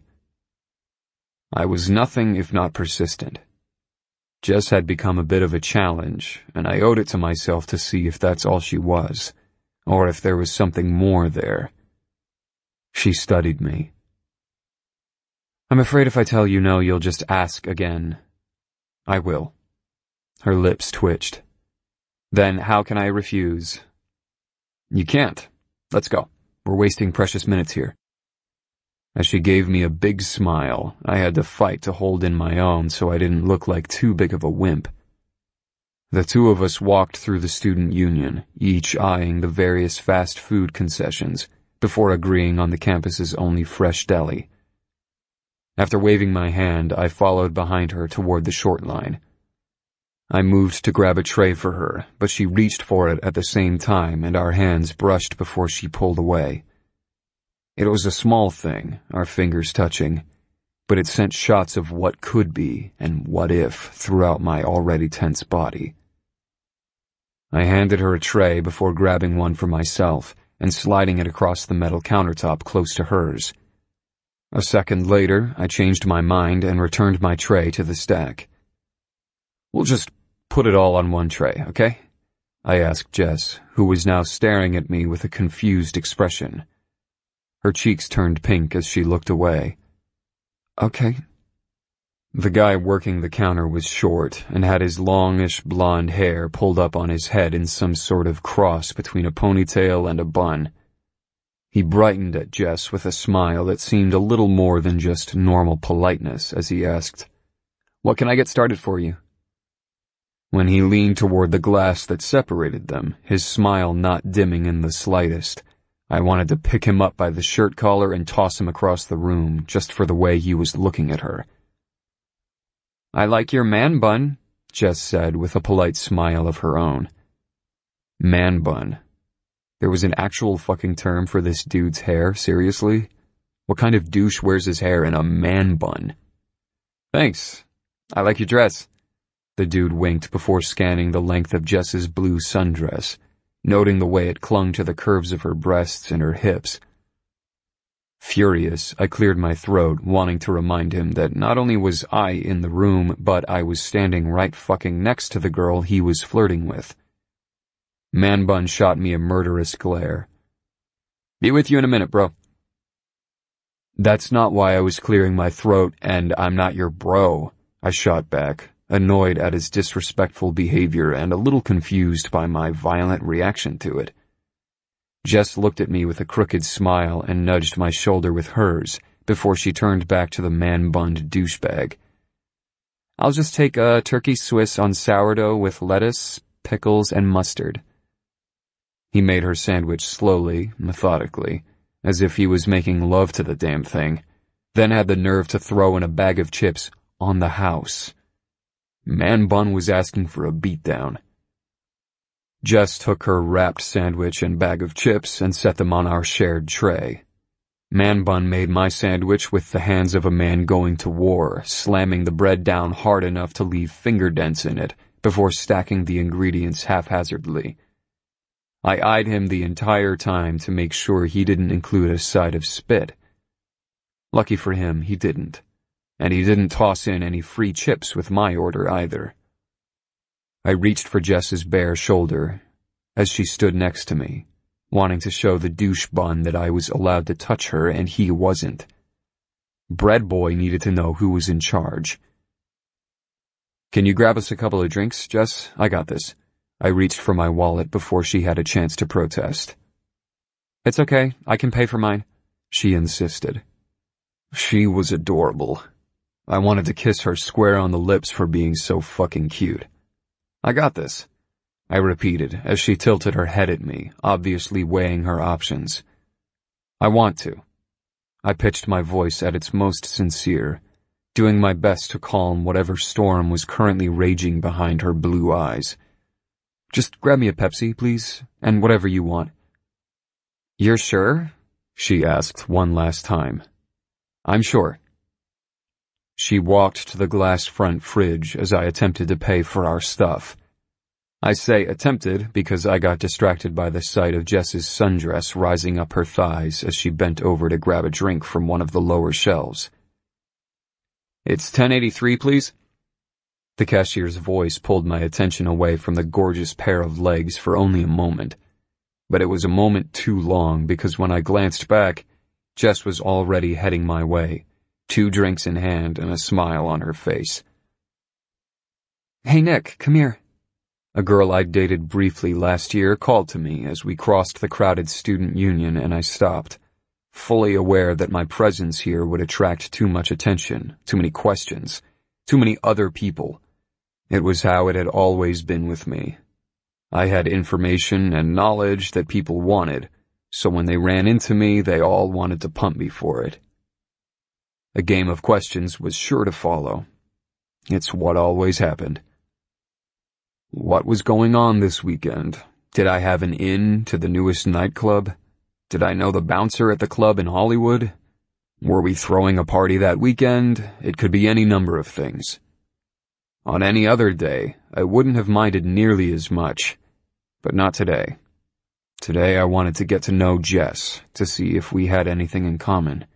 I was nothing if not persistent. Jess had become a bit of a challenge, and I owed it to myself to see if that's all she was, or if there was something more there. She studied me. I'm afraid if I tell you no, you'll just ask again. I will. Her lips twitched. Then how can I refuse? You can't. Let's go. We're wasting precious minutes here. As she gave me a big smile, I had to fight to hold in my own so I didn't look like too big of a wimp. The two of us walked through the student union, each eyeing the various fast food concessions, before agreeing on the campus's only fresh deli. After waving my hand, I followed behind her toward the short line. I moved to grab a tray for her, but she reached for it at the same time and our hands brushed before she pulled away. It was a small thing, our fingers touching, but it sent shots of what could be and what if throughout my already tense body. I handed her a tray before grabbing one for myself and sliding it across the metal countertop close to hers. A second later, I changed my mind and returned my tray to the stack. We'll just put it all on one tray, okay? I asked Jess, who was now staring at me with a confused expression. Her cheeks turned pink as she looked away. Okay. The guy working the counter was short and had his longish blonde hair pulled up on his head in some sort of cross between a ponytail and a bun. He brightened at Jess with a smile that seemed a little more than just normal politeness as he asked, "What can I get started for you?" When he leaned toward the glass that separated them, his smile not dimming in the slightest, I wanted to pick him up by the shirt collar and toss him across the room just for the way he was looking at her. "I like your man bun," Jess said with a polite smile of her own. Man bun. There was an actual fucking term for this dude's hair, seriously? What kind of douche wears his hair in a man bun? "Thanks. I like your dress." The dude winked before scanning the length of Jess's blue sundress, noting the way it clung to the curves of her breasts and her hips. Furious, I cleared my throat, wanting to remind him that not only was I in the room, but I was standing right fucking next to the girl he was flirting with. Man Bun shot me a murderous glare. "Be with you in a minute, bro." "That's not why I was clearing my throat, and I'm not your bro," I shot back, annoyed at his disrespectful behavior and a little confused by my violent reaction to it. Jess looked at me with a crooked smile and nudged my shoulder with hers before she turned back to the man-bunned douchebag. "I'll just take a turkey Swiss on sourdough with lettuce, pickles, and mustard." He made her sandwich slowly, methodically, as if he was making love to the damn thing, then had the nerve to throw in a bag of chips on the house. Man Bun was asking for a beatdown. Jess took her wrapped sandwich and bag of chips and set them on our shared tray. Man Bun made my sandwich with the hands of a man going to war, slamming the bread down hard enough to leave finger dents in it before stacking the ingredients haphazardly. I eyed him the entire time to make sure he didn't include a side of spit. Lucky for him, he didn't. And he didn't toss in any free chips with my order either. I reached for Jess's bare shoulder as she stood next to me, wanting to show the douche bun that I was allowed to touch her and he wasn't. Bread Boy needed to know who was in charge. "Can you grab us a couple of drinks, Jess? I got this." I reached for my wallet before she had a chance to protest. "It's okay, I can pay for mine," she insisted. She was adorable. I wanted to kiss her square on the lips for being so fucking cute. I got this, I repeated as she tilted her head at me, obviously weighing her options. I want to. I pitched my voice at its most sincere, doing my best to calm whatever storm was currently raging behind her blue eyes. Just grab me a Pepsi, please, and whatever you want. You're sure? She asked one last time. I'm sure. She walked to the glass front fridge as I attempted to pay for our stuff. I say attempted because I got distracted by the sight of Jess's sundress rising up her thighs as she bent over to grab a drink from one of the lower shelves. It's $10.83, please? The cashier's voice pulled my attention away from the gorgeous pair of legs for only a moment. But it was a moment too long because when I glanced back, Jess was already heading my way, 2 drinks in hand and a smile on her face. Hey Nick, come here. A girl I'd dated briefly last year called to me as we crossed the crowded student union and I stopped, fully aware that my presence here would attract too much attention, too many questions, too many other people. It was how it had always been with me. I had information and knowledge that people wanted, so when they ran into me, they all wanted to pump me for it. A game of questions was sure to follow. It's what always happened. What was going on this weekend? Did I have an in to the newest nightclub? Did I know the bouncer at the club in Hollywood? Were we throwing a party that weekend? It could be any number of things. On any other day, I wouldn't have minded nearly as much, but not today. Today I wanted to get to know Jess, to see if we had anything in common.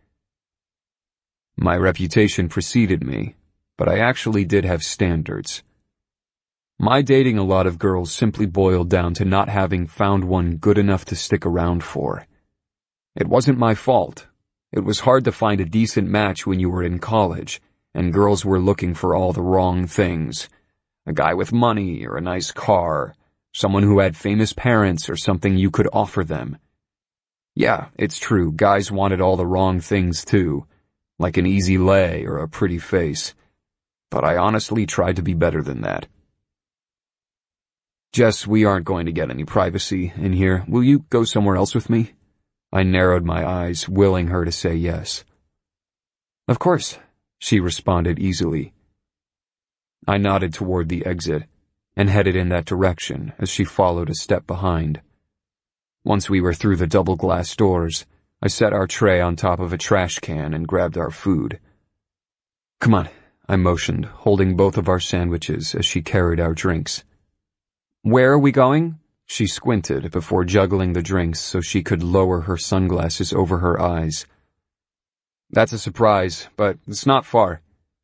My reputation preceded me, but I actually did have standards. My dating a lot of girls simply boiled down to not having found one good enough to stick around for. It wasn't my fault. It was hard to find a decent match when you were in college, and girls were looking for all the wrong things. A guy with money or a nice car, someone who had famous parents or something you could offer them. Yeah, it's true, guys wanted all the wrong things too, like an easy lay or a pretty face. But I honestly tried to be better than that. Jess, we aren't going to get any privacy in here. Will you go somewhere else with me? I narrowed my eyes, willing her to say yes. Of course, she responded easily. I nodded toward the exit and headed in that direction as she followed a step behind. Once we were through the double glass doors, I set our tray on top of a trash can and grabbed our food. Come on, I motioned, holding both of our sandwiches as she carried our drinks. Where are we going? She squinted before juggling the drinks so she could lower her sunglasses over her eyes. That's a surprise, but it's not far.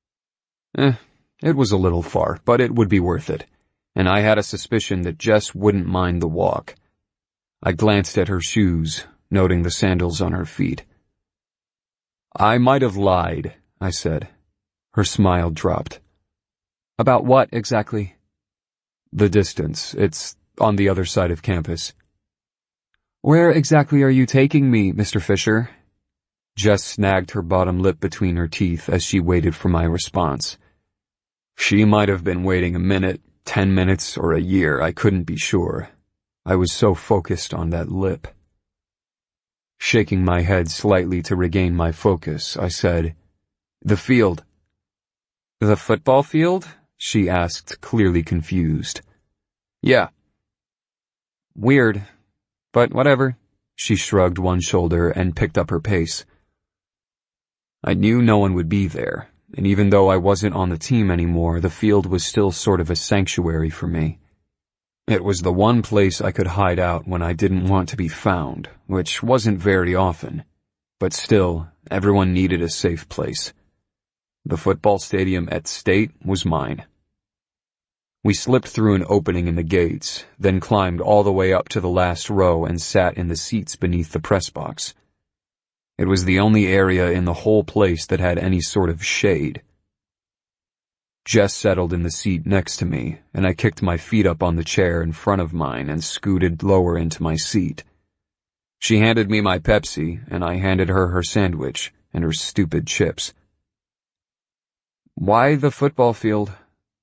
It was a little far, but it would be worth it, and I had a suspicion that Jess wouldn't mind the walk. I glanced at her shoes, noting the sandals on her feet. I might have lied, I said. Her smile dropped. About what, exactly? The distance. It's on the other side of campus. Where exactly are you taking me, Mr. Fisher? Jess snagged her bottom lip between her teeth as she waited for my response. She might have been waiting a minute, 10 minutes, or a year, I couldn't be sure. I was so focused on that lip. Shaking my head slightly to regain my focus, I said, The field. The football field? She asked, clearly confused. Yeah. Weird, but whatever. She shrugged one shoulder and picked up her pace. I knew no one would be there, and even though I wasn't on the team anymore, the field was still sort of a sanctuary for me. It was the one place I could hide out when I didn't want to be found, which wasn't very often. But still, everyone needed a safe place. The football stadium at State was mine. We slipped through an opening in the gates, then climbed all the way up to the last row and sat in the seats beneath the press box. It was the only area in the whole place that had any sort of shade. Jess settled in the seat next to me, and I kicked my feet up on the chair in front of mine and scooted lower into my seat. She handed me my Pepsi, and I handed her her sandwich and her stupid chips. Why the football field?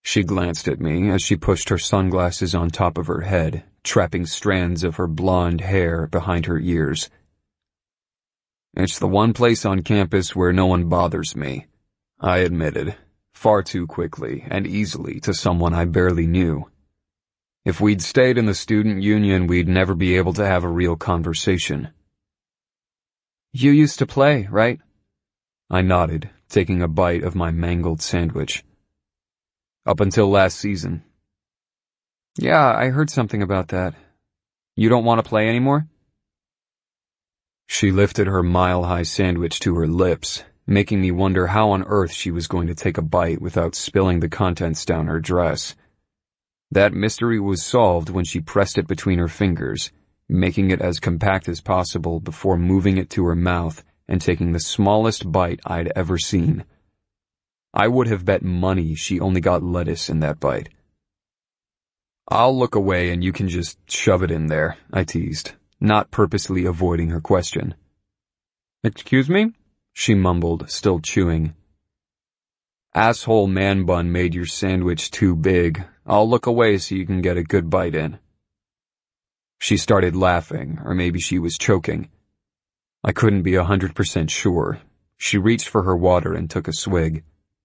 She glanced at me as she pushed her sunglasses on top of her head, trapping strands of her blonde hair behind her ears. It's the one place on campus where no one bothers me, I admitted, far too quickly and easily to someone I barely knew. If we'd stayed in the student union, we'd never be able to have a real conversation. You used to play, right? I nodded, taking a bite of my mangled sandwich. Up until last season. Yeah, I heard something about that. You don't want to play anymore? She lifted her mile-high sandwich to her lips, making me wonder how on earth she was going to take a bite without spilling the contents down her dress. That mystery was solved when she pressed it between her fingers, making it as compact as possible before moving it to her mouth and taking the smallest bite I'd ever seen. I would have bet money she only got lettuce in that bite. I'll look away and you can just shove it in there, I teased, not purposely avoiding her question. Excuse me? She mumbled, still chewing. Asshole man bun made your sandwich too big. I'll look away so you can get a good bite in. She started laughing, or maybe she was choking. I couldn't be 100% sure. She reached for her water and took a swig.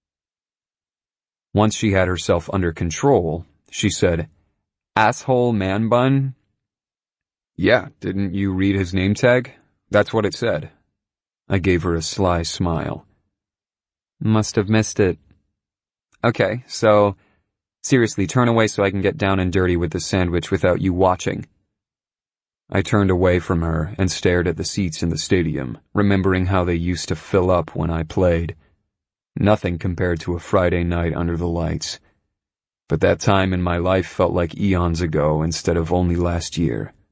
Once she had herself under control, she said, Asshole man bun? Yeah, didn't you read his name tag? That's what it said. I gave her a sly smile. Must have missed it. Okay, so seriously, turn away so I can get down and dirty with the sandwich without you watching. I turned away from her and stared at the seats in the stadium, remembering how they used to fill up when I played. Nothing compared to a Friday night under the lights. But that time in my life felt like eons ago instead of only last year.